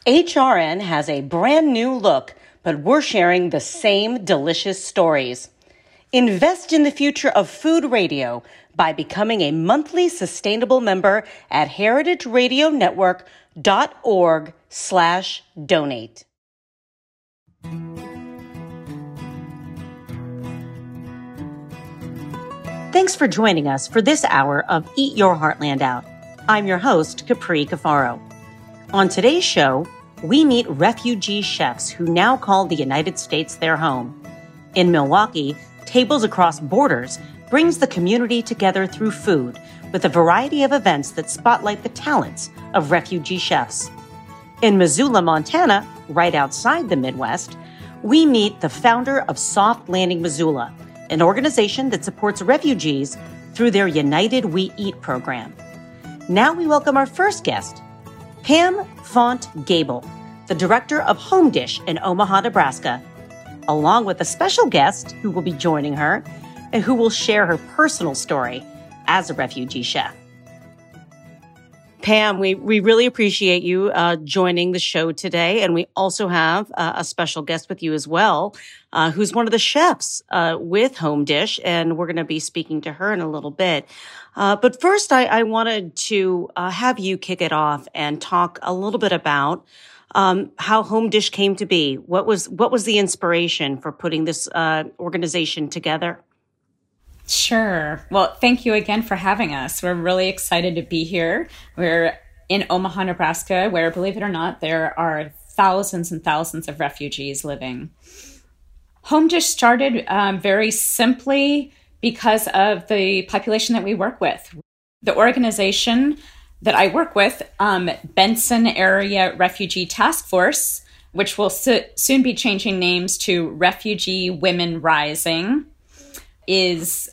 HRN has a brand new look, but we're sharing the same delicious stories. Invest in the future of food radio by becoming a monthly sustainable member at heritageradionetwork.org/donate. Thanks for joining us for this hour of Eat Your Heartland Out. I'm your host, Capri Cafaro. On today's show, we meet refugee chefs who now call the United States their home. In Milwaukee, Tables Across Borders brings the community together through food with a variety of events that spotlight the talents of refugee chefs. In Missoula, Montana, right outside the Midwest, we meet the founder of Soft Landing Missoula, an organization that supports refugees through their United We Eat program. Now we welcome our first guest, Pam Font Gable, the director of Home Dish in Omaha, Nebraska, along with a special guest who will be joining her and who will share her personal story as a refugee chef. Pam, we really appreciate you joining the show today. And we also have a special guest with you as well, who's one of the chefs with Home Dish. And we're going to be speaking to her in a little bit. But first, I wanted to have you kick it off and talk a little bit about how Home Dish came to be. What was the inspiration for putting this organization together? Sure. Well, thank you again for having us. We're really excited to be here. We're in Omaha, Nebraska, where, believe it or not, there are thousands and thousands of refugees living. Home Dish started very simply because of the population that we work with. The organization that I work with, Benson Area Refugee Task Force, which will soon be changing names to Refugee Women Rising, is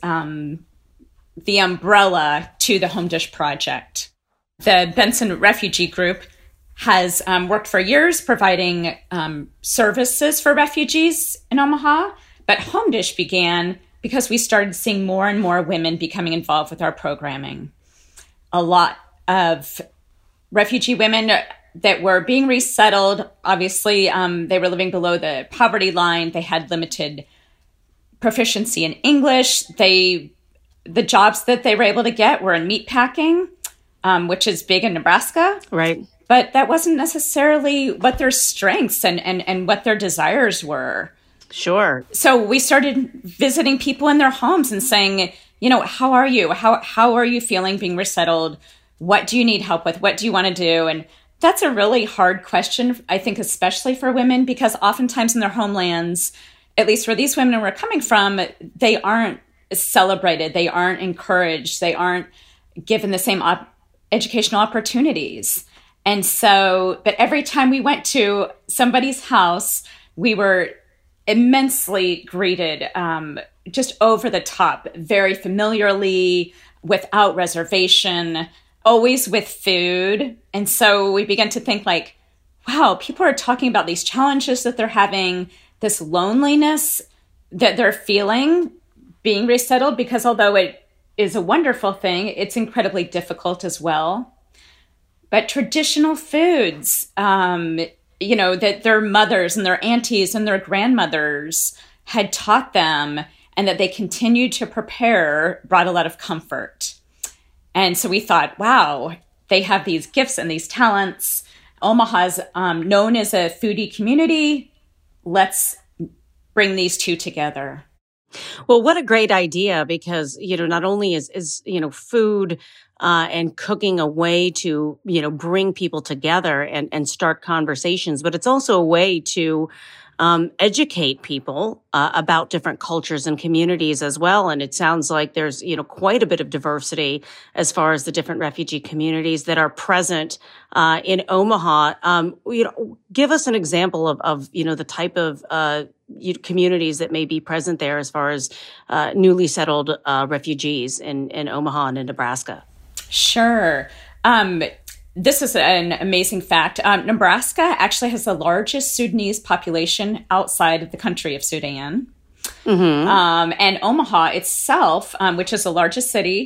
the umbrella to the Home Dish Project. The Benson Refugee Group has worked for years providing services for refugees in Omaha, but Home Dish began because we started seeing more and more women becoming involved with our programming. A lot of refugee women that were being resettled, obviously, they were living below the poverty line. They had limited proficiency in English. The jobs that they were able to get were in meat packing, which is big in Nebraska. Right. But that wasn't necessarily what their strengths and what their desires were. Sure. So we started visiting people in their homes and saying, how are you? How are you feeling being resettled? What do you need help with? What do you want to do? And that's a really hard question, I think, especially for women, because oftentimes in their homelands, at least where these women were coming from, they aren't celebrated. They aren't encouraged. They aren't given the same educational opportunities. And so, but every time we went to somebody's house, we were immensely greeted, just over the top, very familiarly, without reservation, always with food. And so we began to think like, wow, people are talking about these challenges that they're having, this loneliness that they're feeling being resettled, because although it is a wonderful thing, it's incredibly difficult as well. But traditional foods, that their mothers and their aunties and their grandmothers had taught them and that they continued to prepare brought a lot of comfort. And so we thought, wow, they have these gifts and these talents. Omaha's known as a foodie community. Let's bring these two together. Well, what a great idea, because, not only is food and cooking a way to, bring people together and start conversations, but it's also a way to educate people about different cultures and communities as well. And it sounds like there's, quite a bit of diversity as far as the different refugee communities that are present in Omaha. Give us an example of the type of communities that may be present there as far as newly settled refugees in Omaha and in Nebraska. Sure. This is an amazing fact. Nebraska actually has the largest Sudanese population outside of the country of Sudan. Mm-hmm. And Omaha itself, which is the largest city,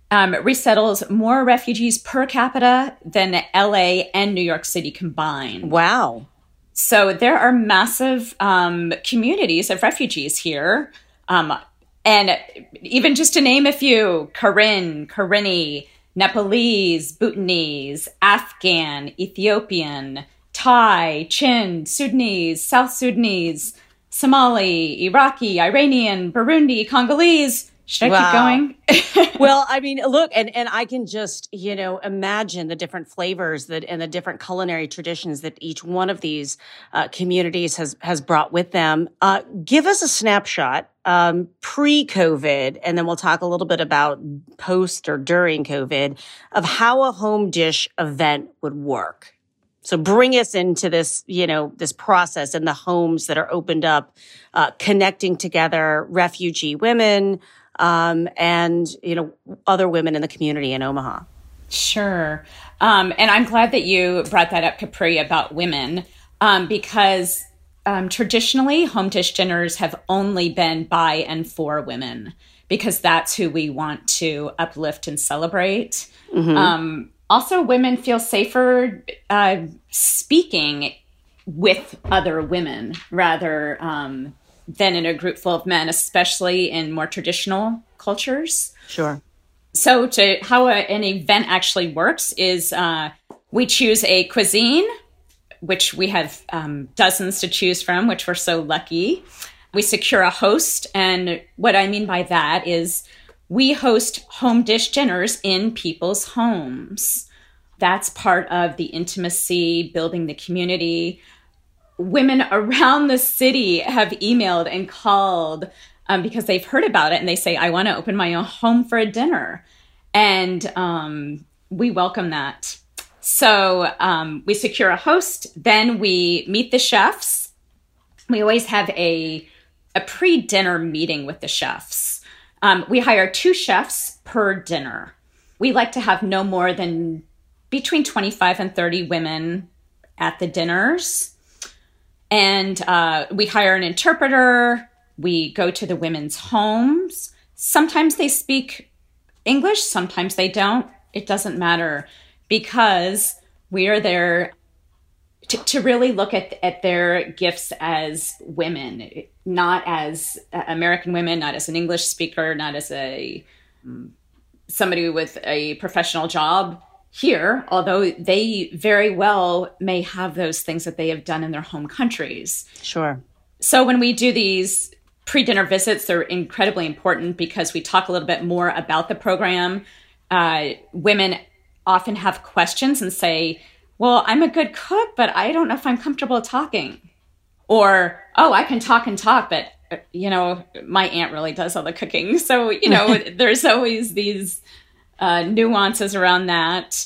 resettles more refugees per capita than LA and New York City combined. Wow. So there are massive communities of refugees here. And even just to name a few, Karen, Karenni, Nepalese, Bhutanese, Afghan, Ethiopian, Thai, Chin, Sudanese, South Sudanese, Somali, Iraqi, Iranian, Burundi, Congolese. Should I keep going? Well, I mean, look, and I can just, imagine the different flavors and the different culinary traditions that each one of these communities has brought with them. Give us a snapshot pre-COVID, and then we'll talk a little bit about post or during COVID of how a home dish event would work. So bring us into this, this process and the homes that are opened up, connecting together refugee women, and, other women in the community in Omaha. Sure. And I'm glad that you brought that up, Capri, about women, because traditionally home dish dinners have only been by and for women, because that's who we want to uplift and celebrate. Mm-hmm. Also, women feel safer speaking with other women rather than in a group full of men, especially in more traditional cultures. Sure. So how an event actually works is we choose a cuisine, which we have dozens to choose from, which we're so lucky. We secure a host. And what I mean by that is we host home dish dinners in people's homes. That's part of the intimacy, building the community. Women around the city have emailed and called because they've heard about it, and they say, I want to open my own home for a dinner. And we welcome that. So we secure a host, then we meet the chefs. We always have a pre-dinner meeting with the chefs. We hire 2 chefs per dinner. We like to have no more than between 25 and 30 women at the dinners. And we hire an interpreter. We go to the women's homes. Sometimes they speak English, sometimes they don't. It doesn't matter, because we are there to really look at their gifts as women, not as American women, not as an English speaker, not as somebody with a professional job here, although they very well may have those things that they have done in their home countries. Sure. So when we do these pre-dinner visits, they're incredibly important because we talk a little bit more about the program. Women often have questions and say, well, I'm a good cook, but I don't know if I'm comfortable talking. Or, oh, I can talk and talk, but, my aunt really does all the cooking. So, there's always these nuances around that.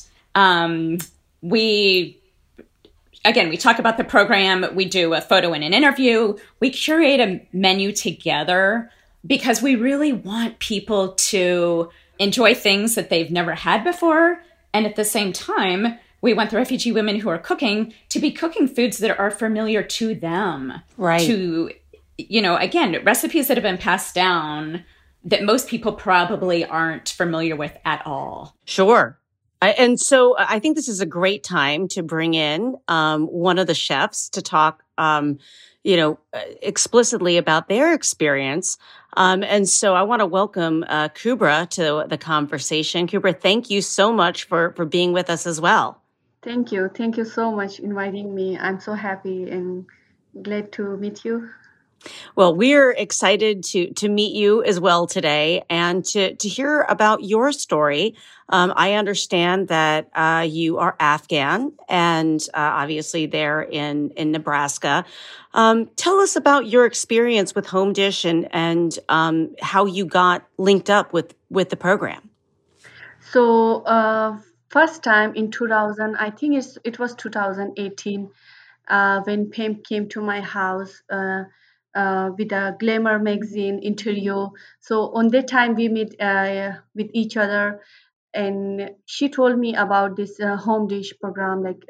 We talk about the program. We do a photo and an interview. We curate a menu together because we really want people to enjoy things that they've never had before. And at the same time, we want the refugee women who are cooking to be cooking foods that are familiar to them. Right. To, recipes that have been passed down that most people probably aren't familiar with at all. Sure. And so I think this is a great time to bring in one of the chefs to talk, explicitly about their experience. And so I want to welcome Kubra to the conversation. Kubra, thank you so much for being with us as well. Thank you. Thank you so much for inviting me. I'm so happy and glad to meet you. Well, we're excited to meet you as well today and to hear about your story. I understand that you are Afghan and obviously there in Nebraska. Tell us about your experience with Home Dish and how you got linked up with the program. So first time in 2000, I think it was 2018, when Pam came to my house with a Glamour magazine interview. So on that time we meet with each other, and she told me about this home dish program. Like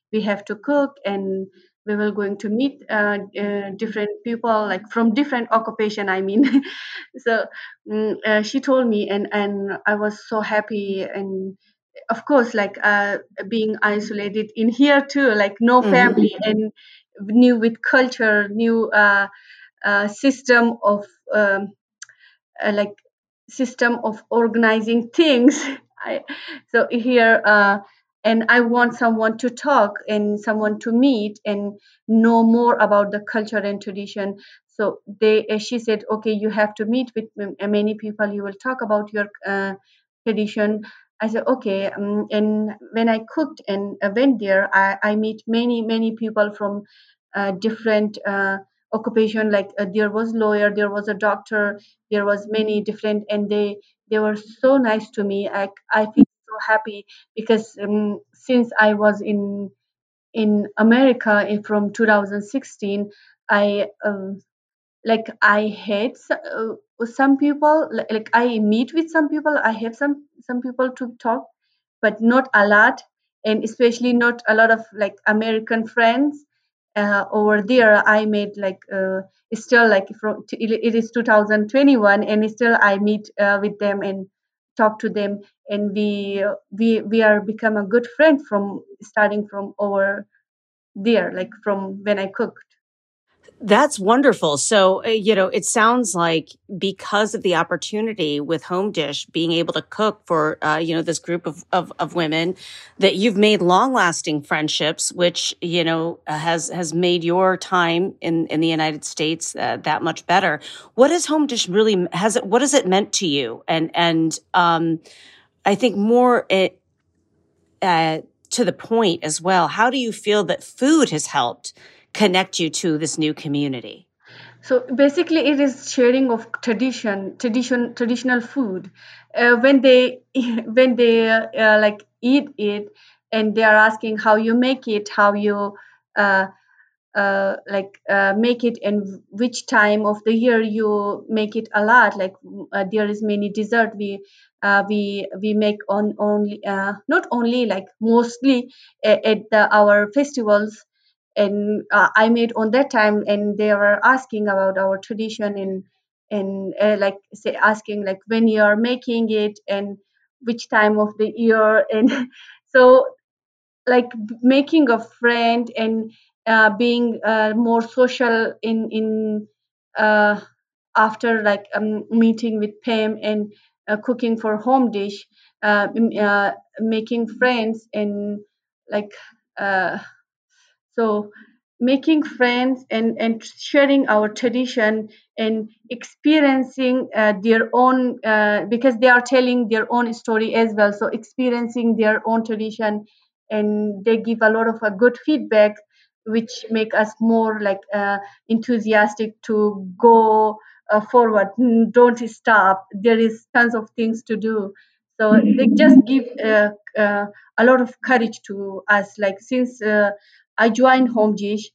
we have to cook, and we will going to meet different people, like from different occupation, I mean. So she told me, and I was so happy. And of course, like being isolated in here too, like no family, and new with culture, new system of like system of organizing things. I, so here, and I want someone to talk and someone to meet and know more about the culture and tradition. So she said, okay, you have to meet with many people, you will talk about your tradition. I said, okay. And when I cooked and went there, I meet many people from different occupation. Like there was lawyer, there was a doctor, there was many different, and they were so nice to me. I feel so happy because since I was in America from 2016, I like I hate some people, like I meet with some people, I have some people to talk, but not a lot, and especially not a lot of like American friends. Over there I made like it's still like it is 2021, and still I meet with them and talk to them, and we are become a good friend from starting from over there, like from when I cooked. That's wonderful. So, it sounds like because of the opportunity with Home Dish being able to cook for, this group of women, that you've made long lasting friendships, which, has made your time in the United States that much better. What has Home Dish really, what has it meant to you? And I think more, to the point as well, how do you feel that food has helped connect you to this new community? So basically, it is sharing of traditional food. When they when they like eat it, and they are asking how you make it, how you uh, make it, and which time of the year you make it a lot. Like there is many dessert we make on only not only, like mostly at our festivals, and I made on that time, and they were asking about our tradition, and like say asking like when you are making it and which time of the year. And so like making a friend, and being more social in uh, after like meeting with Pam, and cooking for Home Dish, making friends, and like uh, so making friends, and sharing our tradition, and experiencing their own because they are telling their own story as well, so experiencing their own tradition, and they give a lot of good feedback, which make us more like enthusiastic to go forward. Don't stop, there is tons of things to do. So they just give a lot of courage to us, like since I joined Home Dish,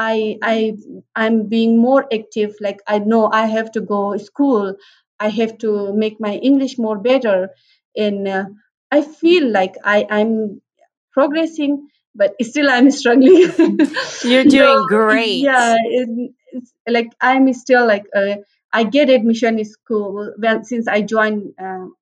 I'm being more active. Like I know I have to go school. I have to make my English more better, and I feel like I'm progressing, but still I'm struggling. You're So doing great. yeah, it's like I'm still like I get admission in school well since I joined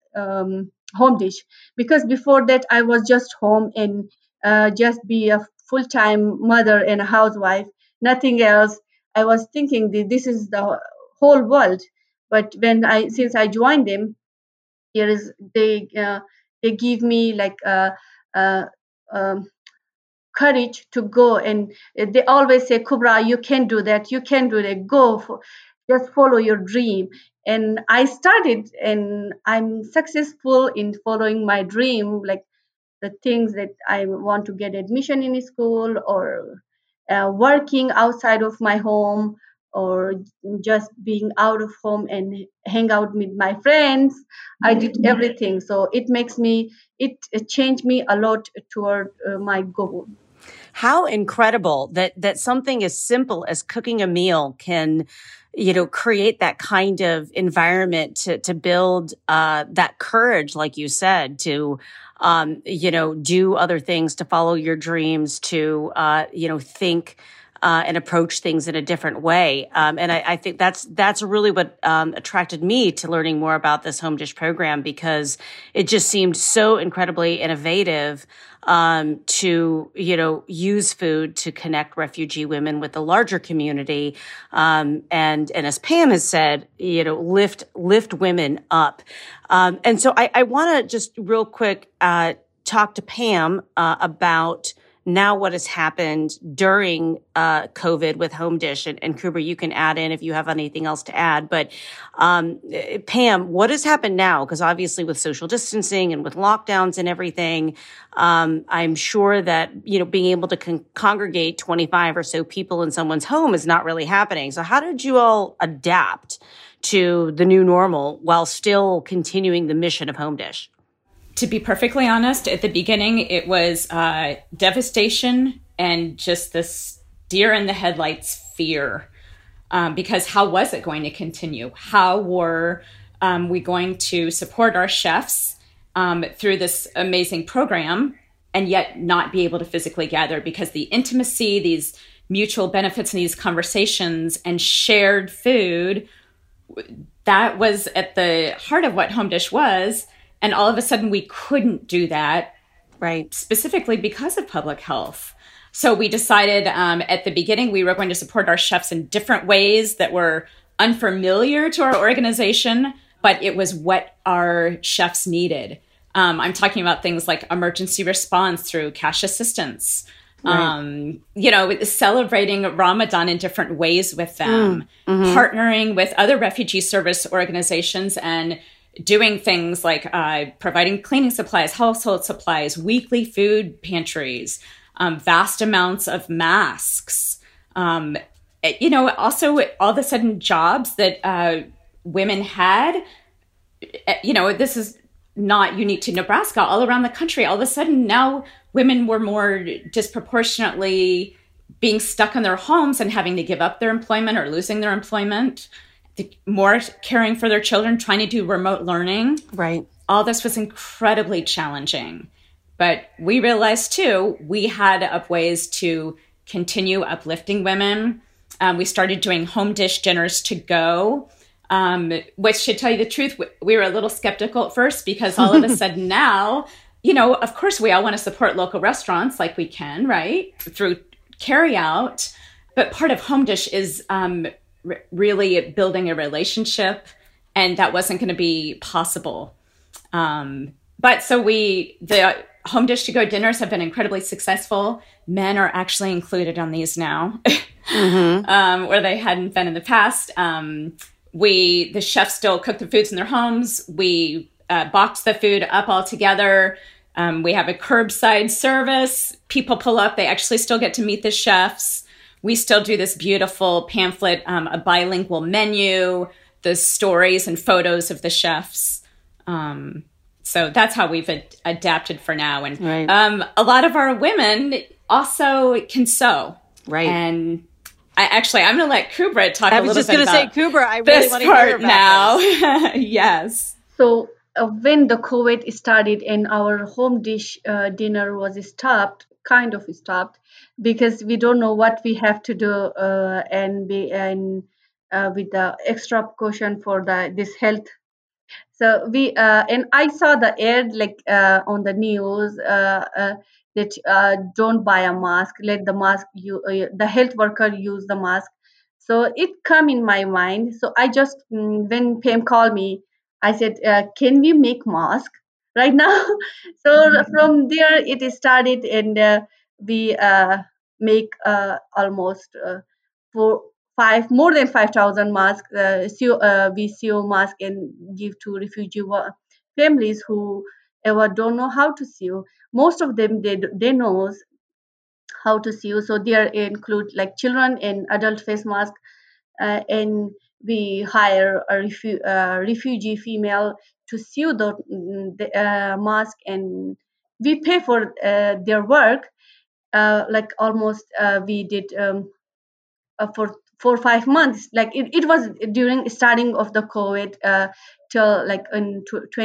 Home Dish, because before that I was just home, and just be a full-time mother and a housewife, nothing else. I was thinking this is the whole world, but when I since I joined them, here is they give me like uh, um, courage to go, and they always say, Kubra, you can do that, you can do that, go for, just follow your dream. And I started, and I'm successful in following my dream, like the things that I want to get admission in school, or working outside of my home, or just being out of home and hang out with my friends. I did everything, so it changed me a lot toward my goal. How incredible that something as simple as cooking a meal can create that kind of environment to build that courage, like you said, to do other things, to follow your dreams, to think and approach things in a different way. And I think that's really what attracted me to learning more about this home dish program, because it just seemed so incredibly innovative to use food to connect refugee women with the larger community, and as Pam has said, lift women up. And so I want to just real quick talk to Pam about now what has happened during COVID with Home Dish. And Kubra, you can add in if you have anything else to add. But Pam, what has happened now? Because obviously with social distancing and with lockdowns and everything, I'm sure that, being able to congregate 25 or so people in someone's home is not really happening. So how did you all adapt to the new normal while still continuing the mission of Home Dish? To be perfectly honest, at the beginning, it was devastation and just this deer in the headlights fear. Because how was it going to continue? How were we going to support our chefs through this amazing program and yet not be able to physically gather? Because the intimacy, these mutual benefits and these conversations and shared food, that was at the heart of what Home Dish was. And all of a sudden, we couldn't do that, right? Specifically because of public health. So we decided at the beginning we were going to support our chefs in different ways that were unfamiliar to our organization, but it was what our chefs needed. I'm talking about things like emergency response through cash assistance, right. Celebrating Ramadan in different ways with them, partnering with other refugee service organizations and doing things like providing cleaning supplies, household supplies, weekly food pantries, vast amounts of masks. Also all of a sudden jobs that women had, this is not unique to Nebraska, all around the country. All of a sudden now women were more disproportionately being stuck in their homes and having to give up their employment or losing their employment. More caring for their children, trying to do remote learning. Right. All this was incredibly challenging. But we realized, too, we had ways to continue uplifting women. We started doing Home Dish dinners to go, which, to tell you the truth, we were a little skeptical at first because all of a sudden now, of course, we all want to support local restaurants like we can, right, through carry out. But part of Home Dish is really building a relationship, and that wasn't going to be possible. But so the Home Dish to Go dinners have been incredibly successful. Men are actually included on these now, where they hadn't been in the past. The chefs still cook the foods in their homes. We box the food up all together. We have a curbside service. People pull up. They actually still get to meet the chefs. We still do this beautiful pamphlet, a bilingual menu, the stories and photos of the chefs. So that's how we've adapted for now. And right. A lot of our women also can sew. Right. And I'm going to let Kubra talk a little bit about this. I was just going to say, Kubra, I really want to hear about now. This. Yes. So when the COVID started and our Home Dish dinner was stopped, because we don't know what we have to do and with the extra precaution for this health. So we and I saw the ad on the news that don't buy a mask, let the the health worker use the mask. So it come in my mind. So I just when Pam called me, I said, "Can we make mask right now?" So from there it started, and we make almost more than 5,000 masks. We sew masks and give to refugee families who ever don't know how to sew. Most of them they knows how to sew, so they include like children and adult face mask, and we hire a refugee female to sew the mask, and we pay for their work. Like almost we did for 4 or 5 months. Like it was during starting of the COVID, till like in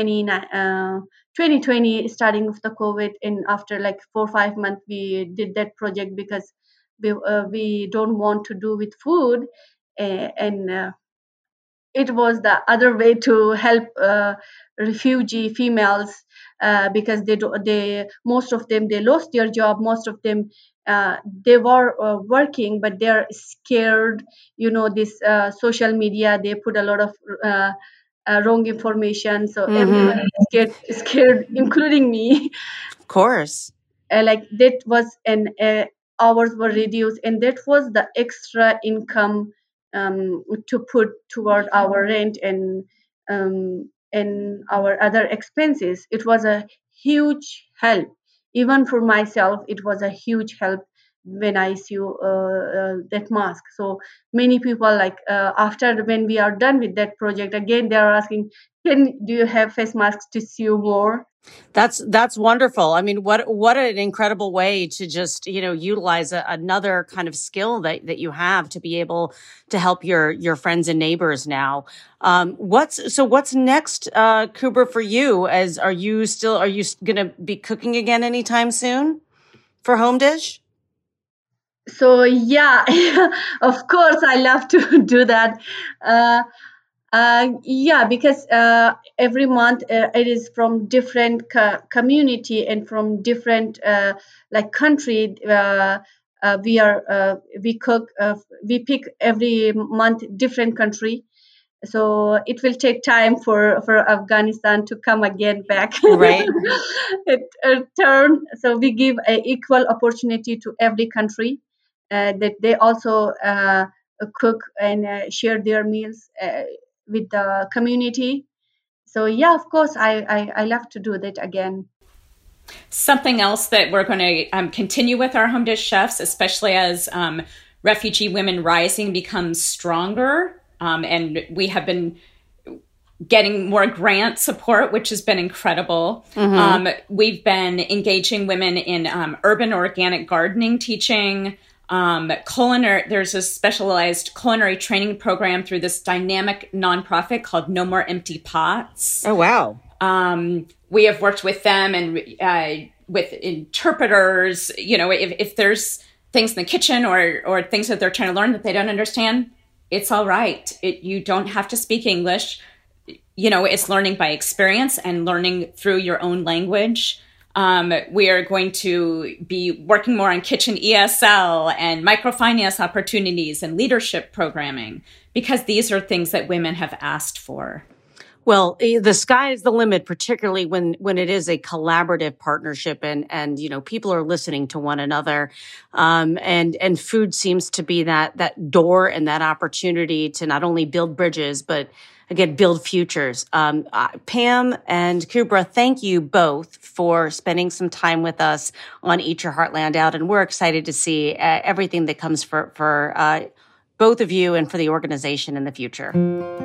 2020, starting of the COVID, and after like 4 or 5 months we did that project because we don't want to do with food, and it was the other way to help refugee females, because they most of them, they lost their job. Most of them, they were working, but they're scared. This social media, they put a lot of wrong information, so everyone is scared, including me. Of course. Like that was an hours were reduced, and that was the extra income to put toward our rent and our other expenses. It was a huge help. Even for myself, it was a huge help when I sew that mask. So many people, like, after when we are done with that project, again they are asking, do you have face masks to sew more? That's wonderful. I mean, what an incredible way to just, utilize another kind of skill that you have to be able to help your friends and neighbors now. What's next, Kubra, for you? Are you going to be cooking again anytime soon for Home Dish? So yeah, of course, I love to do that. Yeah, because every month it is from different community and from different like country. We cook. We pick every month different country. So it will take time for Afghanistan to come again back. Right. Turn. So we give an equal opportunity to every country, that they also cook and share their meals with the community. So yeah, of course, I love to do that again. Something else that we're going to continue with our Home Dish chefs, especially as refugee women rising becomes stronger. And we have been getting more grant support, which has been incredible. We've been engaging women in urban organic gardening teaching, culinary. There's a specialized culinary training program through this dynamic nonprofit called No More Empty Pots. Oh, wow. We have worked with them and with interpreters. If there's things in the kitchen or things that they're trying to learn that they don't understand, it's all right. You don't have to speak English. It's learning by experience and learning through your own language. We are going to be working more on kitchen ESL and microfinance opportunities and leadership programming, because these are things that women have asked for. Well, the sky is the limit, particularly when it is a collaborative partnership and people are listening to one another. And food seems to be that door and that opportunity to not only build bridges, but again, build futures. Pam and Kubra, thank you both for spending some time with us on Eat Your Heartland Out. And we're excited to see everything that comes for both of you and for the organization in the future.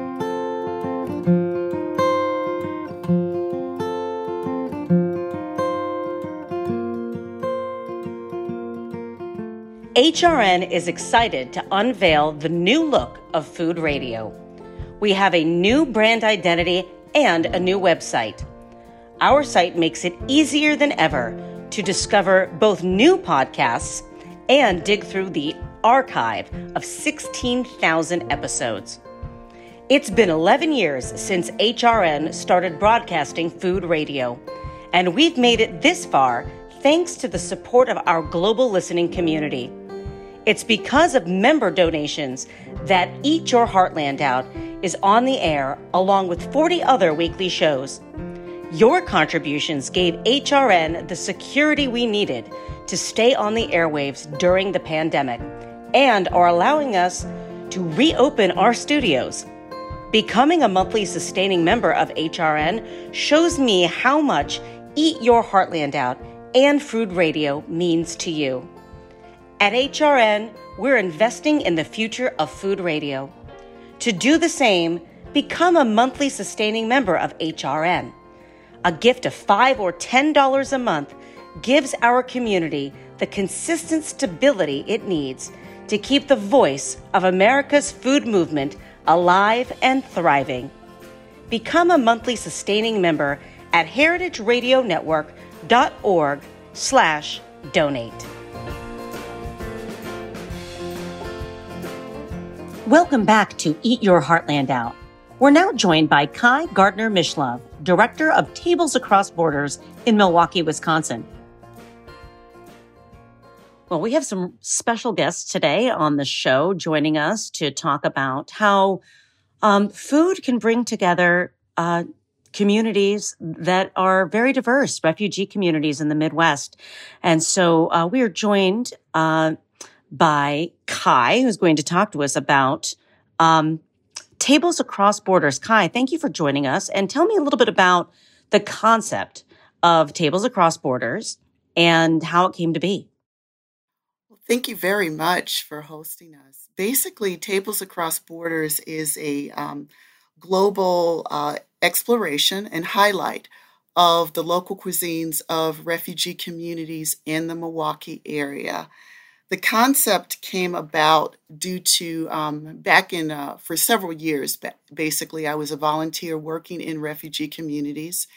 HRN is excited to unveil the new look of Food Radio. We have a new brand identity and a new website. Our site makes it easier than ever to discover both new podcasts and dig through the archive of 16,000 episodes. It's been 11 years since HRN started broadcasting Food Radio, and we've made it this far thanks to the support of our global listening community. It's because of member donations that Eat Your Heartland Out is on the air along with 40 other weekly shows. Your contributions gave HRN the security we needed to stay on the airwaves during the pandemic and are allowing us to reopen our studios. Becoming a monthly sustaining member of HRN shows me how much Eat Your Heartland Out and Food Radio means to you. At HRN, we're investing in the future of food radio. To do the same, become a monthly sustaining member of HRN. A gift of $5 or $10 a month gives our community the consistent stability it needs to keep the voice of America's food movement alive and thriving. Become a monthly sustaining member at heritageradionetwork.org/donate. Welcome back to Eat Your Heartland Out. We're now joined by Kai Gardner-Mishlove, Director of Tables Across Borders in Milwaukee, Wisconsin. Well, we have some special guests today on the show joining us to talk about how food can bring together communities that are very diverse, refugee communities in the Midwest. And so we are joined by Kai, who's going to talk to us about Tables Across Borders. Kai, thank you for joining us. And tell me a little bit about the concept of Tables Across Borders and how it came to be. Thank you very much for hosting us. Basically, Tables Across Borders is a global exploration and highlight of the local cuisines of refugee communities in the Milwaukee area. The concept came about due to back in, for several years, basically, I was a volunteer working in refugee communities.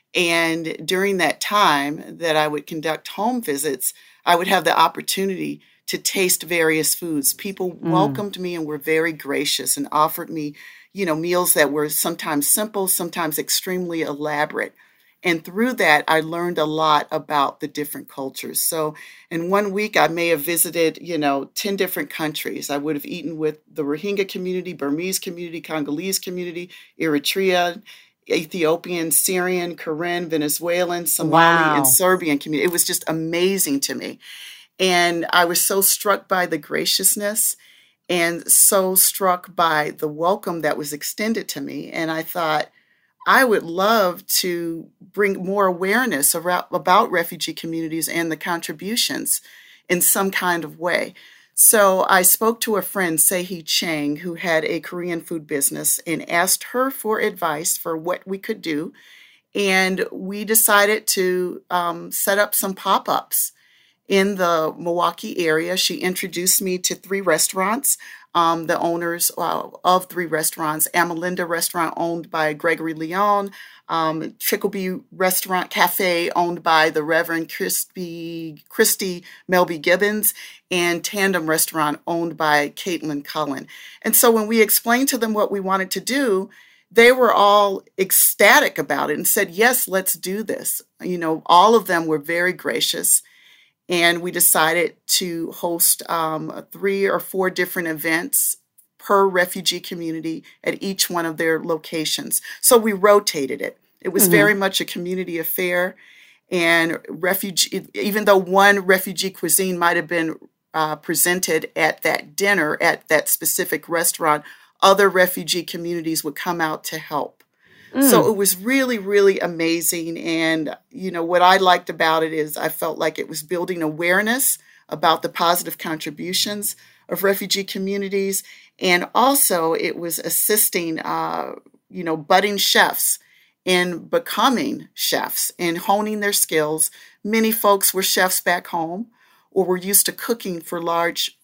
And during that time that I would conduct home visits, I would have the opportunity to taste various foods. People welcomed me and were very gracious and offered me, meals that were sometimes simple, sometimes extremely elaborate. And through that, I learned a lot about the different cultures. So in 1 week, I may have visited, 10 different countries. I would have eaten with the Rohingya community, Burmese community, Congolese community, Eritrea, Ethiopian, Syrian, Karen, Venezuelan, Somali, and Serbian community. It was just amazing to me. And I was so struck by the graciousness and so struck by the welcome that was extended to me. And I thought, I would love to bring more awareness about refugee communities and the contributions in some kind of way. So I spoke to a friend, Sehi Chang, who had a Korean food business, and asked her for advice for what we could do. And we decided to set up some pop-ups in the Milwaukee area. She introduced me to 3 restaurants, the owners of 3 restaurants: Amalinda Restaurant, owned by Gregory Leon, Chickleby Restaurant Cafe, owned by the Reverend Christy Melby Gibbons, and Tandem Restaurant, owned by Caitlin Cullen. And so when we explained to them what we wanted to do, they were all ecstatic about it and said, yes, let's do this. All of them were very gracious. And we decided to host 3 or 4 different events per refugee community at each one of their locations. So we rotated it. It was very much a community affair. And even though one refugee cuisine might have been presented at that dinner at that specific restaurant, other refugee communities would come out to help. So it was really, really amazing. And, what I liked about it is I felt like it was building awareness about the positive contributions of refugee communities. And also it was assisting, budding chefs in becoming chefs and honing their skills. Many folks were chefs back home or were used to cooking for large,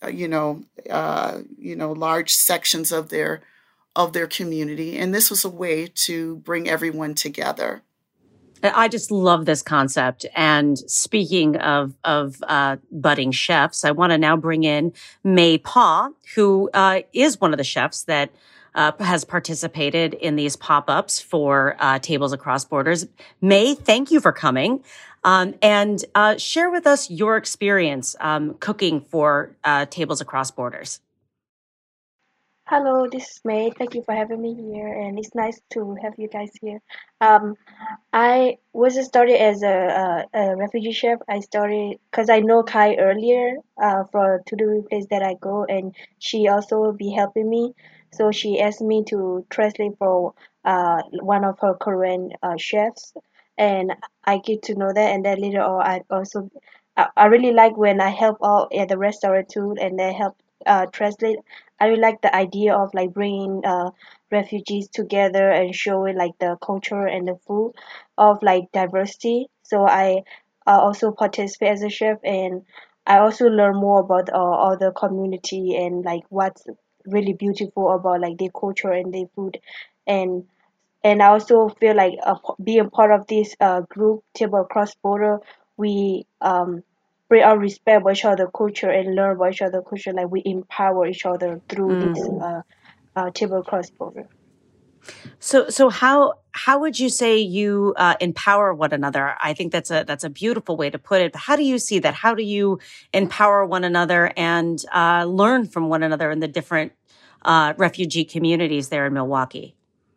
large sections of their community. And this was a way to bring everyone together. I just love this concept. And speaking of budding chefs, I want to now bring in May Pa, who is one of the chefs that has participated in these pop-ups for Tables Across Borders. May, thank you for coming. And share with us your experience cooking for Tables Across Borders. Hello, this is May. Thank you for having me here, and it's nice to have you guys here. I was started as a refugee chef. I started because I know Kai earlier to the place that I go, and she also will be helping me. So she asked me to translate for one of her Korean chefs, and I get to know that. And then later on, I really like when I help out at the restaurant too, and they help translate. I really like the idea of like bringing refugees together and showing like the culture and the food of like diversity. So I also participate as a chef, and I also learn more about other community and like what's really beautiful about like their culture and their food, and I also feel like being part of this group table cross border, we bring our respect for each other culture and learn about each other culture. Like we empower each other through this table cross border. So how would you say you empower one another? I think that's a beautiful way to put it. But how do you see that? How do you empower one another and learn from one another in the different refugee communities there in Milwaukee?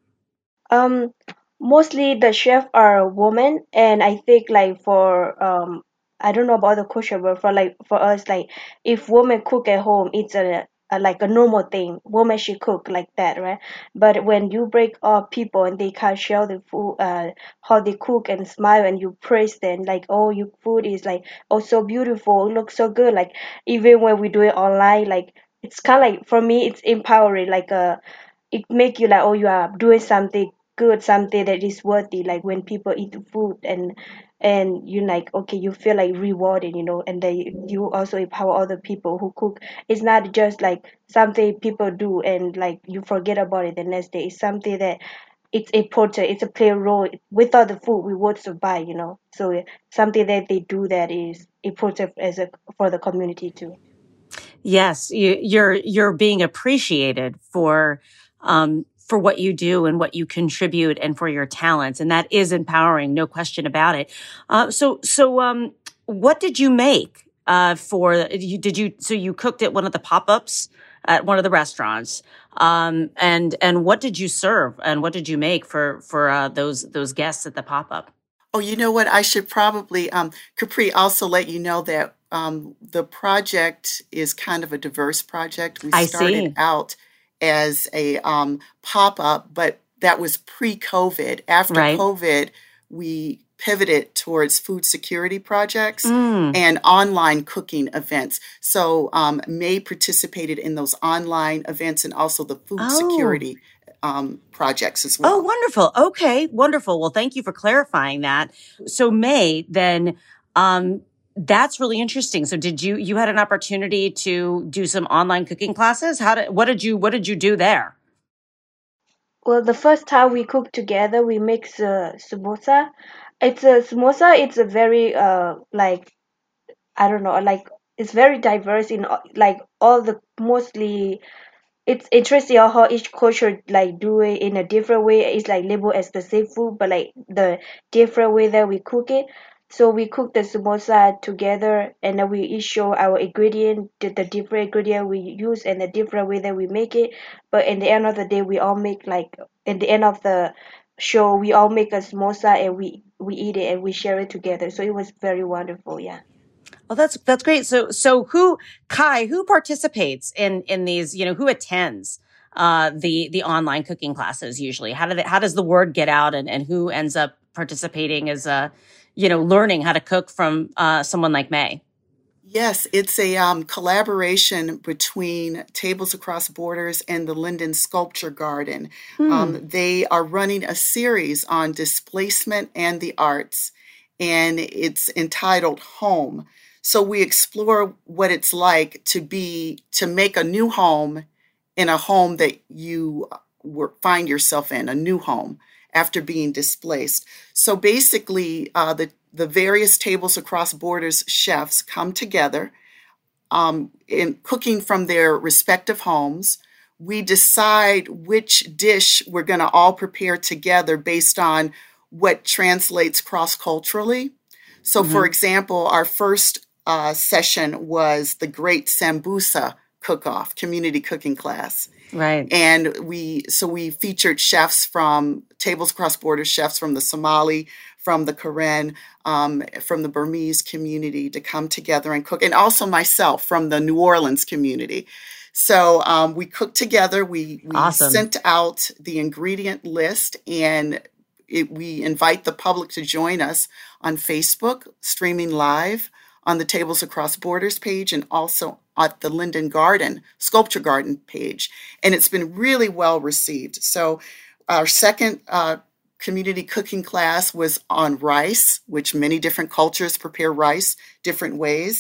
Um, Mostly the chef are women, and I think like for I don't know about the culture, but for us, like if women cook at home, it's a like a normal thing. Women should cook like that, right? But when you break up people and they can't share the food, how they cook and smile, and you praise them, like oh, your food is like oh so beautiful, it looks so good. Like even when we do it online, like it's kind of like for me, it's empowering. Like it make you like oh you are doing something good, something that is worthy, like when people eat the food and you like okay you feel like rewarded, and then you also empower other people who cook. It's not just like something people do and like you forget about it the next day. It's something that it's important, it's a play role. Without the food we would survive, so something that they do that is important as a for the community too. Yes, you're being appreciated for what you do and what you contribute and for your talents, and that is empowering, no question about it. So what did you make for you? So you cooked at one of the pop-ups at one of the restaurants, and what did you serve and what did you make for those guests at the pop-up? Oh, you know what? I should probably, Capri, also let you know that the project is kind of a diverse project. We I started see. out as a pop-up, but that was pre-COVID. After Right. COVID, we pivoted towards food security projects Mm. and online cooking events. So May participated in those online events and also the food Oh. security projects as Oh, well. wonderful. Okay, wonderful. Well, thank you for clarifying that. So May, then, that's really interesting. So you had an opportunity to do some online cooking classes? What did you do there? Well, the first time we cooked together, we mix samosa. It's a very like I don't know, like it's very diverse in like all the mostly. It's interesting how each culture like do it in a different way. It's like labeled as the same food, but like the different way that we cook it. So we cook the samosa together, and then we each show our ingredient, the different ingredient we use, and the different way that we make it. But in the end of the day, we all make like in the end of the show, we all make a samosa and we eat it and we share it together. So it was very wonderful. Yeah. Well, that's great. So who participates in these, who attends the online cooking classes usually? How does the word get out and who ends up participating as learning how to cook from someone like May? Yes, it's a collaboration between Tables Across Borders and the Linden Sculpture Garden. Hmm. They are running a series on displacement and the arts, and it's entitled Home. So we explore what it's like to make a new home in a home that you find yourself in, a new home after being displaced. So basically, the various Tables Across Borders chefs come together in cooking from their respective homes. We decide which dish we're going to all prepare together based on what translates cross-culturally. So, for Mm-hmm. example, our first session was the Great Sambusa Cook-Off, community cooking class. Right. And we featured chefs from Tables Across Borders, chefs from the Somali, from the Karen, from the Burmese community to come together and cook, and also myself from the New Orleans community. So we cooked together. We Awesome. sent out the ingredient list, and we invite the public to join us on Facebook, streaming live on the Tables Across Borders page and also at the Linden Garden, Sculpture Garden page. And it's been really well received. So our second community cooking class was on rice, which many different cultures prepare rice different ways.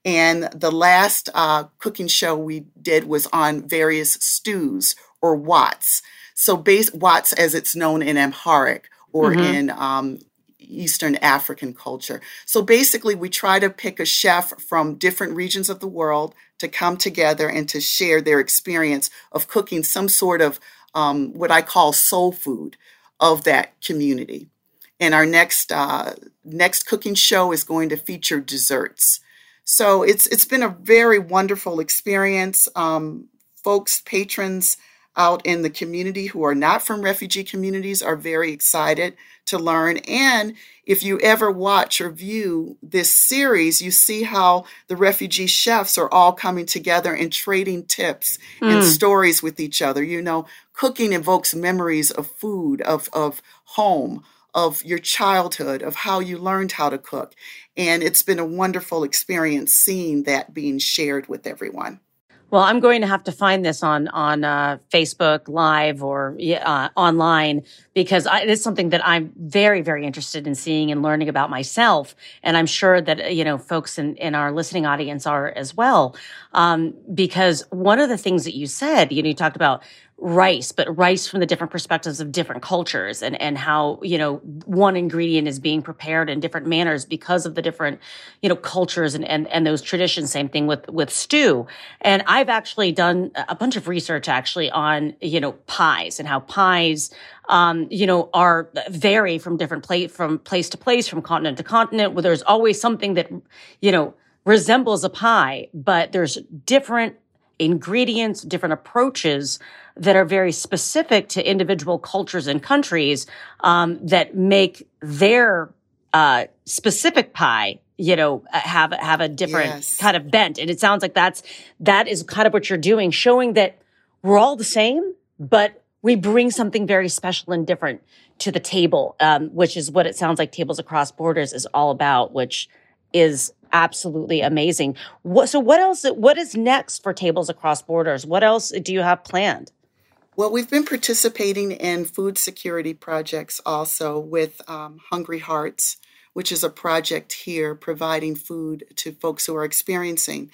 And the last cooking show we did was on various stews or wats. So wats as it's known in Amharic or in Eastern African culture. So basically we try to pick a chef from different regions of the world to come together and to share their experience of cooking some sort of what I call soul food of that community. And our next cooking show is going to feature desserts. So it's been a very wonderful experience. Folks, patrons out in the community who are not from refugee communities are very excited to learn. And if you ever watch or view this series, you see how the refugee chefs are all coming together and trading tips and stories with each other. You know, cooking evokes memories of food, of home, of your childhood, of how you learned how to cook. And it's been a wonderful experience seeing that being shared with everyone. Well, I'm going to have to find this on Facebook Live or online because it's something that I'm very, very interested in seeing and learning about myself. And I'm sure that, folks in our listening audience are as well. Because one of the things that you said, you talked about rice, but rice from the different perspectives of different cultures and how, one ingredient is being prepared in different manners because of the different, cultures and those traditions. Same thing with stew. And I've actually done a bunch of research actually on, pies and how pies, are vary from different from place to place, from continent to continent, where there's always something that, resembles a pie, but there's different ingredients, different approaches that are very specific to individual cultures and countries that make their specific pie, have a different kind of bent. And it sounds like that is kind of what you're doing, showing that we're all the same, but we bring something very special and different to the table, which is what it sounds like Tables Across Borders is all about, which is absolutely amazing. What else? What is next for Tables Across Borders? What else do you have planned? Well, we've been participating in food security projects also with Hungry Hearts, which is a project here providing food to folks who are experiencing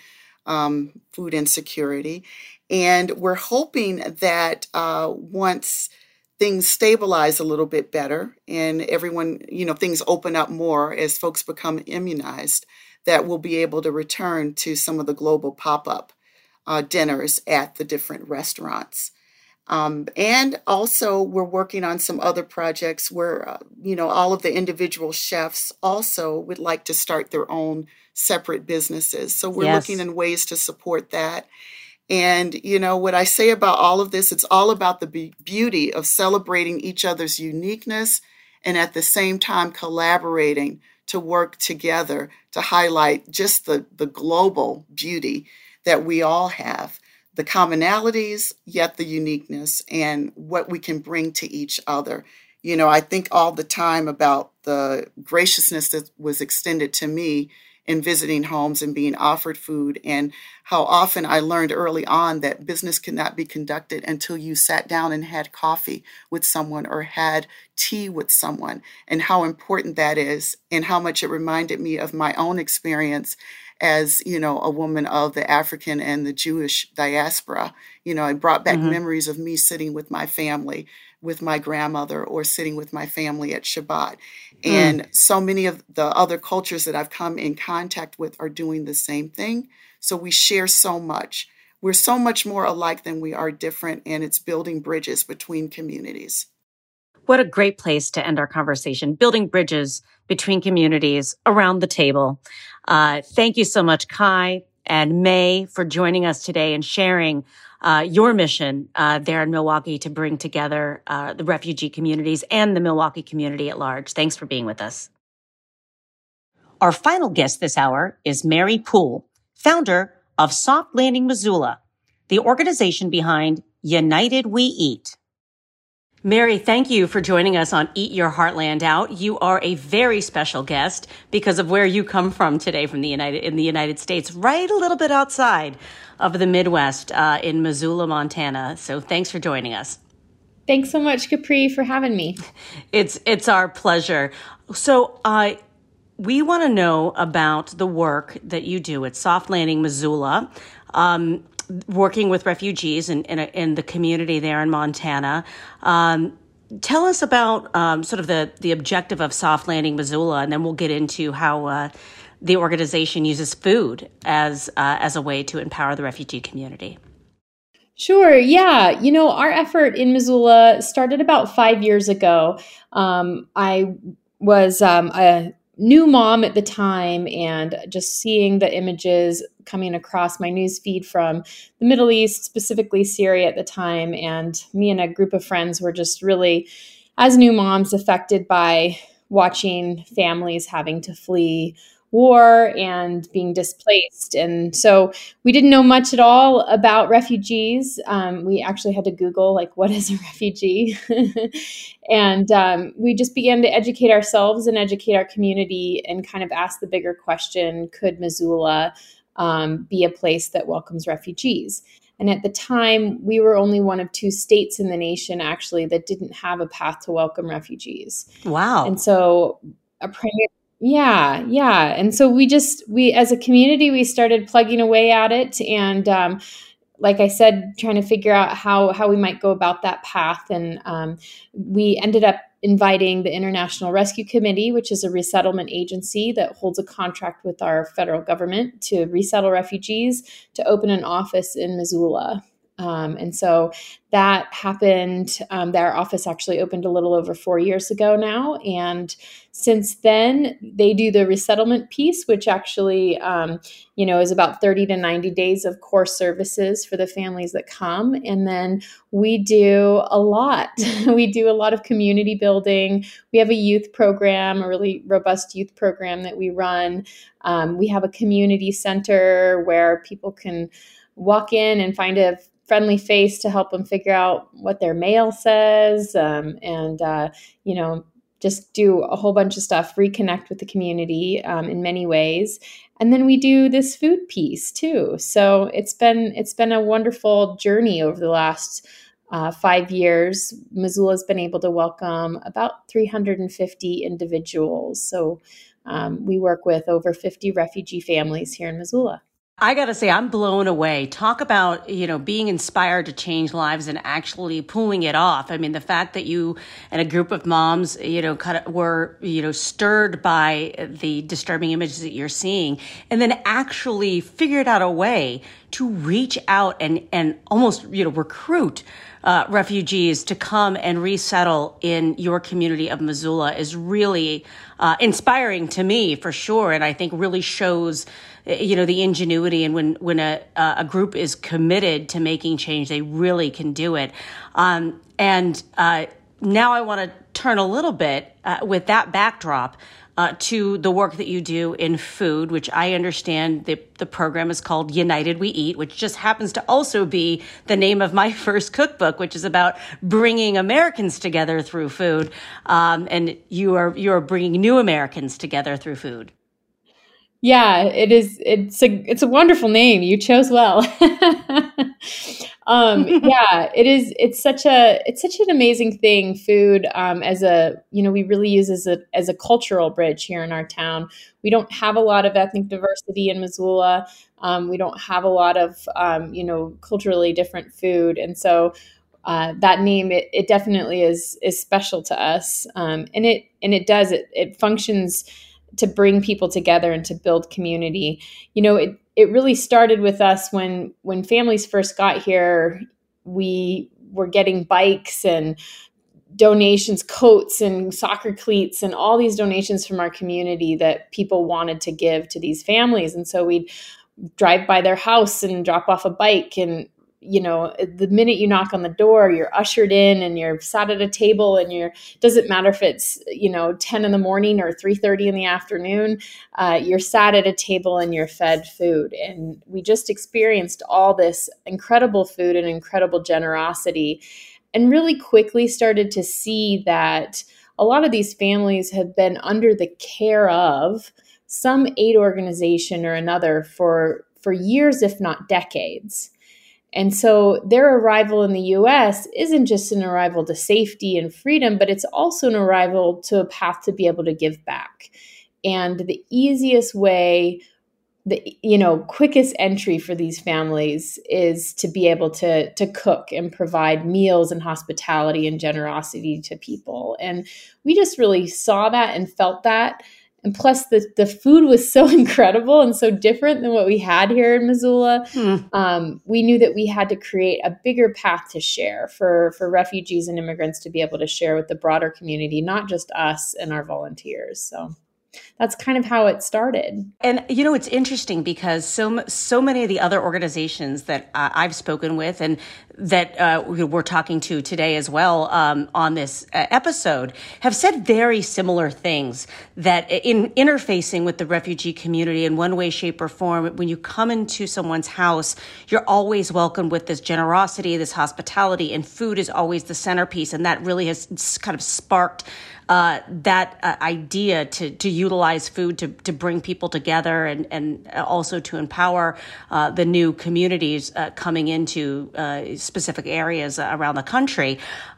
food insecurity. And we're hoping that once things stabilize a little bit better and everyone, things open up more as folks become immunized, that we'll be able to return to some of the global pop-up dinners at the different restaurants. And also we're working on some other projects where, all of the individual chefs also would like to start their own separate businesses. So we're looking in ways to support that. And, what I say about all of this, it's all about the beauty of celebrating each other's uniqueness and at the same time collaborating to work together to highlight just the global beauty that we all have, the commonalities, yet the uniqueness and what we can bring to each other. I think all the time about the graciousness that was extended to me in visiting homes and being offered food, and how often I learned early on that business could not be conducted until you sat down and had coffee with someone or had tea with someone, and how important that is, and how much it reminded me of my own experience as, a woman of the African and the Jewish diaspora. It brought back memories of me sitting with my family, with my grandmother, or sitting with my family at Shabbat. And so many of the other cultures that I've come in contact with are doing the same thing. So we share so much. We're so much more alike than we are different, and it's building bridges between communities. What a great place to end our conversation, building bridges between communities around the table. Thank you so much, Kai and May, for joining us today and sharing your mission there in Milwaukee to bring together the refugee communities and the Milwaukee community at large. Thanks for being with us. Our final guest this hour is Mary Poole, founder of Soft Landing Missoula, the organization behind United We Eat. Mary, thank you for joining us on Eat Your Heartland Out. You are a very special guest because of where you come from today in the United States, right a little bit outside of the Midwest in Missoula, Montana. So thanks for joining us. Thanks so much, Capri, for having me. It's our pleasure. So we want to know about the work that you do at Soft Landing, Missoula, working with refugees in the community there in Montana. Tell us about sort of the objective of Soft Landing, Missoula, and then we'll get into how the organization uses food as a way to empower the refugee community. Sure. Yeah. Our effort in Missoula started about 5 years ago. I was a new mom at the time, and just seeing the images coming across my news feed from the Middle East, specifically Syria at the time. And me and a group of friends were just really, as new moms, affected by watching families having to flee war and being displaced. And so we didn't know much at all about refugees. We actually had to Google, what is a refugee? And we just began to educate ourselves and educate our community and kind of ask the bigger question, could Missoula be a place that welcomes refugees? And at the time, we were only one of 2 states in the nation, actually, that didn't have a path to welcome refugees. Wow. And so Yeah. And so we as a community, we started plugging away at it. And like I said, trying to figure out how we might go about that path. And we ended up inviting the International Rescue Committee, which is a resettlement agency that holds a contract with our federal government to resettle refugees, to open an office in Missoula. And so that happened. Their office actually opened a little over 4 years ago now. And since then, they do the resettlement piece, which actually, is about 30 to 90 days of core services for the families that come. And then we do a lot. We do a lot of community building. We have a youth program, a really robust youth program that we run. We have a community center where people can walk in and find a friendly face to help them figure out what their mail says, and just do a whole bunch of stuff, reconnect with the community in many ways. And then we do this food piece too. So it's been a wonderful journey over the last 5 years. Missoula has been able to welcome about 350 individuals. So we work with over 50 refugee families here in Missoula. I got to say, I'm blown away. Talk about, being inspired to change lives and actually pulling it off. I mean, the fact that you and a group of moms, were, stirred by the disturbing images that you're seeing, and then actually figured out a way to reach out and almost, recruit refugees to come and resettle in your community of Missoula is really inspiring to me, for sure. And I think really shows the ingenuity, and when a group is committed to making change, they really can do it. And now I want to turn a little bit with that backdrop to the work that you do in food, which I understand the program is called United We Eat, which just happens to also be the name of my first cookbook, which is about bringing Americans together through food. And you are bringing new Americans together through food. Yeah, it is. It's a wonderful name. You chose well. Yeah, it is. It's such an amazing thing. Food, we really use as a cultural bridge here in our town. We don't have a lot of ethnic diversity in Missoula. We don't have a lot of culturally different food, and so that name it definitely is special to us. And it functions to bring people together and to build community. It really started with us when families first got here. We were getting bikes and donations, coats and soccer cleats and all these donations from our community that people wanted to give to these families. And so we'd drive by their house and drop off a bike, and the minute you knock on the door, you're ushered in and you're sat at a table, and doesn't matter if it's, 10 in the morning or 3:30 in the afternoon, you're sat at a table and you're fed food. And we just experienced all this incredible food and incredible generosity, and really quickly started to see that a lot of these families have been under the care of some aid organization or another for years, if not decades. And so their arrival in the U.S. isn't just an arrival to safety and freedom, but it's also an arrival to a path to be able to give back. And the easiest way, the quickest entry for these families is to be able to cook and provide meals and hospitality and generosity to people. And we just really saw that and felt that. And plus the food was so incredible and so different than what we had here in Missoula. We knew that we had to create a bigger path to share for refugees and immigrants to be able to share with the broader community, not just us and our volunteers. So that's kind of how it started. And, it's interesting because so many of the other organizations that I've spoken with and that we're talking to today as well on this episode have said very similar things, that in interfacing with the refugee community in one way, shape, or form, when you come into someone's house, you're always welcomed with this generosity, this hospitality, and food is always the centerpiece. And that really has kind of sparked that idea to utilize food to bring people together and also to empower the new communities coming into specific areas around the country.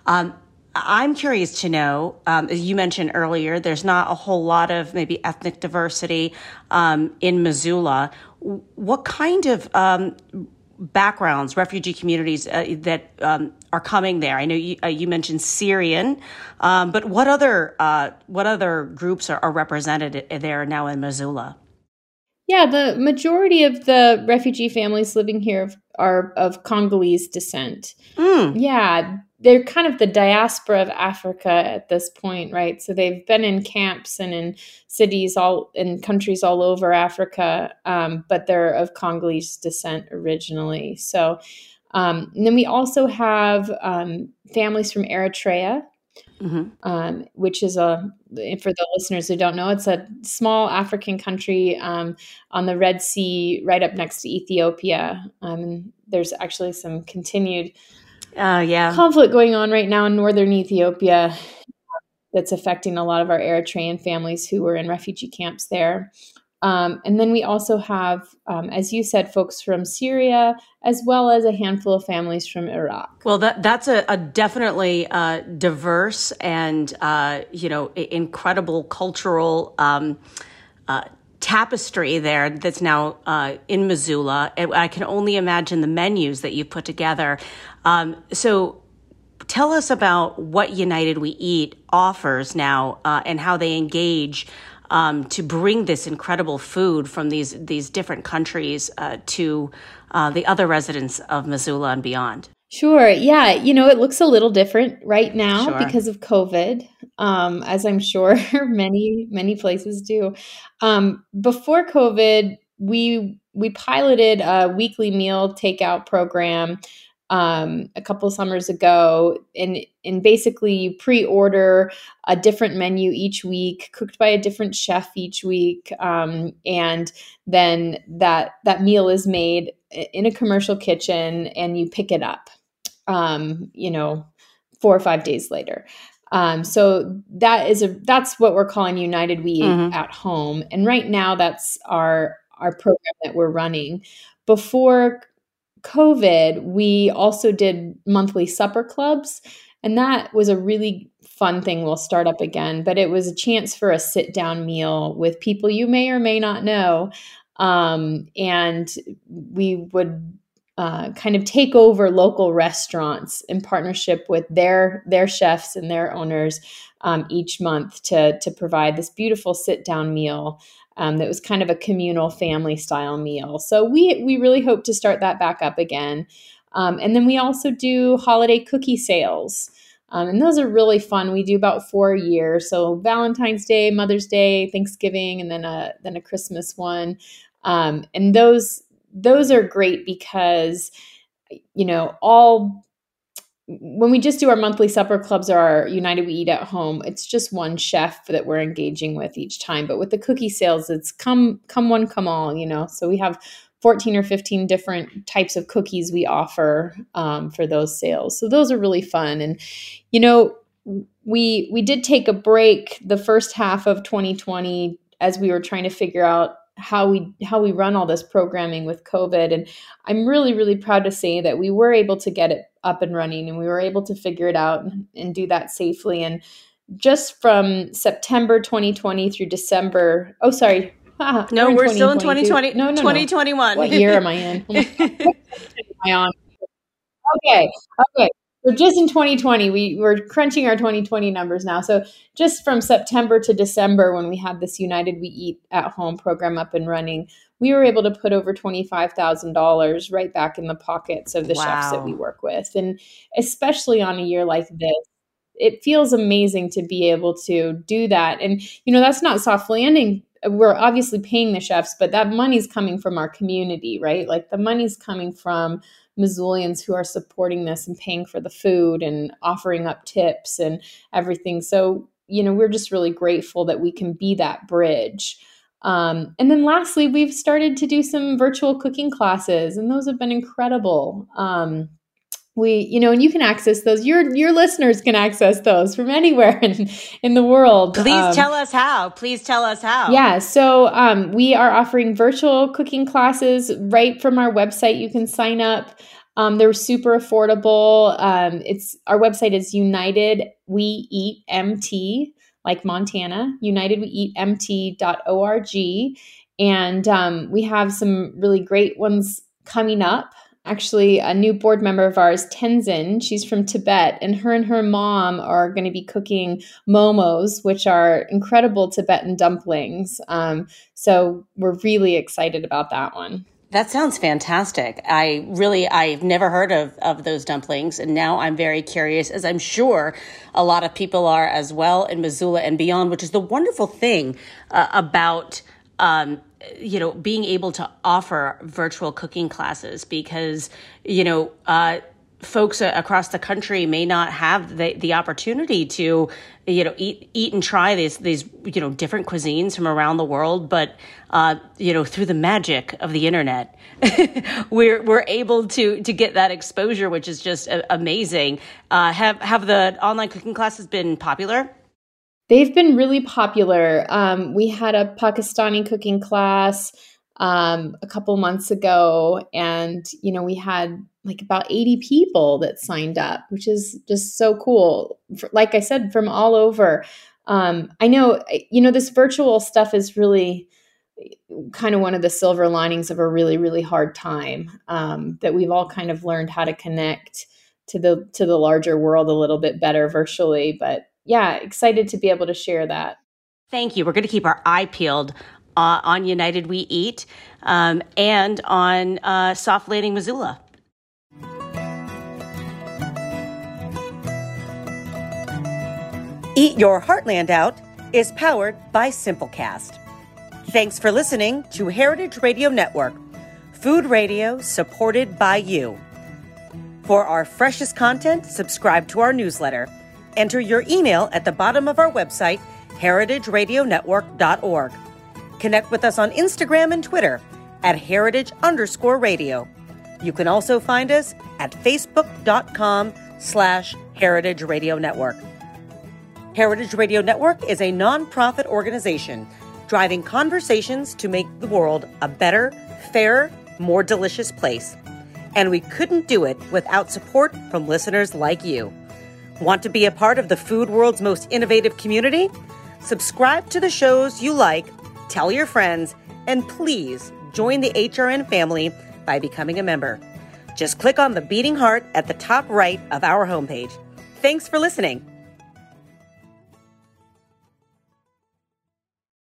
I'm curious to know, as you mentioned earlier, there's not a whole lot of maybe ethnic diversity in Missoula. What kind of backgrounds, refugee communities that are coming there? I know you mentioned Syrian, but what other groups are represented there now in Missoula? Yeah, the majority of the refugee families living here are of Congolese descent. Yeah, they're kind of the diaspora of Africa at this point, right? So they've been in camps and in cities in countries all over Africa, but they're of Congolese descent originally. So, and then we also have families from Eritrea, which is for the listeners who don't know, it's a small African country on the Red Sea, right up next to Ethiopia. There's actually some continued conflict going on right now in northern Ethiopia that's affecting a lot of our Eritrean families who were in refugee camps there. And then we also have, as you said, folks from Syria, as well as a handful of families from Iraq. Well, that's a definitely diverse and incredible cultural tapestry there that's now in Missoula. And I can only imagine the menus that you put together. So tell us about what United We Eat offers now and how they engage to bring this incredible food from these different countries to the other residents of Missoula and beyond. Sure. Yeah. It looks a little different right now because of COVID, as I'm sure many, many places do. Before COVID, we piloted a weekly meal takeout program a couple of summers ago, and basically you pre-order a different menu each week, cooked by a different chef each week, and then that meal is made in a commercial kitchen, and you pick it up, 4 or 5 days later. So that's what we're calling United We Eat at Home, and right now that's our program that we're running. Before COVID, we also did monthly supper clubs, and that was a really fun thing. We'll start up again, but it was a chance for a sit-down meal with people you may or may not know, and we would kind of take over local restaurants in partnership with their chefs and their owners each month to provide this beautiful sit-down meal. That was kind of a communal family style meal. So we really hope to start that back up again. And then we also do holiday cookie sales. And those are really fun. We do about 4 a year. So Valentine's Day, Mother's Day, Thanksgiving, and then a Christmas one. And those are great because, when we just do our monthly supper clubs or our United We Eat at Home, it's just one chef that we're engaging with each time. But with the cookie sales, it's come one, come all, So we have 14 or 15 different types of cookies we offer for those sales. So those are really fun. And, we did take a break the first half of 2020 as we were trying to figure out how we run all this programming with COVID. And I'm really, really proud to say that we were able to get it up and running, and we were able to figure it out and do that safely. And just from September 2020 through December. Oh, sorry. No, we're still in 2020. No. 2021. What year am I in? Oh my God. What am I on? Okay. So just in 2020, we're crunching our 2020 numbers now. So just from September to December, when we had this United We Eat at Home program up and running, we were able to put over $25,000 right back in the pockets of the chefs that we work with. And especially on a year like this, it feels amazing to be able to do that. And, that's not soft landing. We're obviously paying the chefs, but that money's coming from our community, right? Like the money's coming from Missoulians who are supporting this and paying for the food and offering up tips and everything. So, we're just really grateful that we can be that bridge. And then lastly, we've started to do some virtual cooking classes, and those have been incredible. And you can access those. Your listeners can access those from anywhere in the world. Please tell us how. Yeah. So we are offering virtual cooking classes right from our website. You can sign up. They're super affordable. Our website is United We Eat MT, like Montana, unitedweeatmt.org. And we have some really great ones coming up. Actually, a new board member of ours, Tenzin, she's from Tibet, and her mom are going to be cooking momos, which are incredible Tibetan dumplings. So we're really excited about that one. That sounds fantastic. I've never heard of those dumplings, and now I'm very curious, as I'm sure a lot of people are as well in Missoula and beyond, which is the wonderful thing about being able to offer virtual cooking classes, because, folks across the country may not have the opportunity to, eat and try these different cuisines from around the world. But, through the magic of the internet, we're able to get that exposure, which is just amazing. Have the online cooking classes been popular? They've been really popular. We had a Pakistani cooking class a couple months ago, and we had like about 80 people that signed up, which is just so cool. Like I said, from all over. I know, this virtual stuff is really kind of one of the silver linings of a really, really hard time, that we've all kind of learned how to connect to the larger world a little bit better virtually, but yeah, excited to be able to share that. Thank you. We're going to keep our eye peeled on United We Eat and on Soft Landing Missoula. Eat Your Heartland Out is powered by Simplecast. Thanks for listening to Heritage Radio Network, food radio supported by you. For our freshest content, subscribe to our newsletter. Enter your email at the bottom of our website, heritageradionetwork.org. Connect with us on Instagram and Twitter at heritage_radio. You can also find us at facebook.com/Heritage Radio Network. Heritage Radio Network is a nonprofit organization driving conversations to make the world a better, fairer, more delicious place. And we couldn't do it without support from listeners like you. Want to be a part of the food world's most innovative community? Subscribe to the shows you like, tell your friends, and please join the HRN family by becoming a member. Just click on the beating heart at the top right of our homepage. Thanks for listening.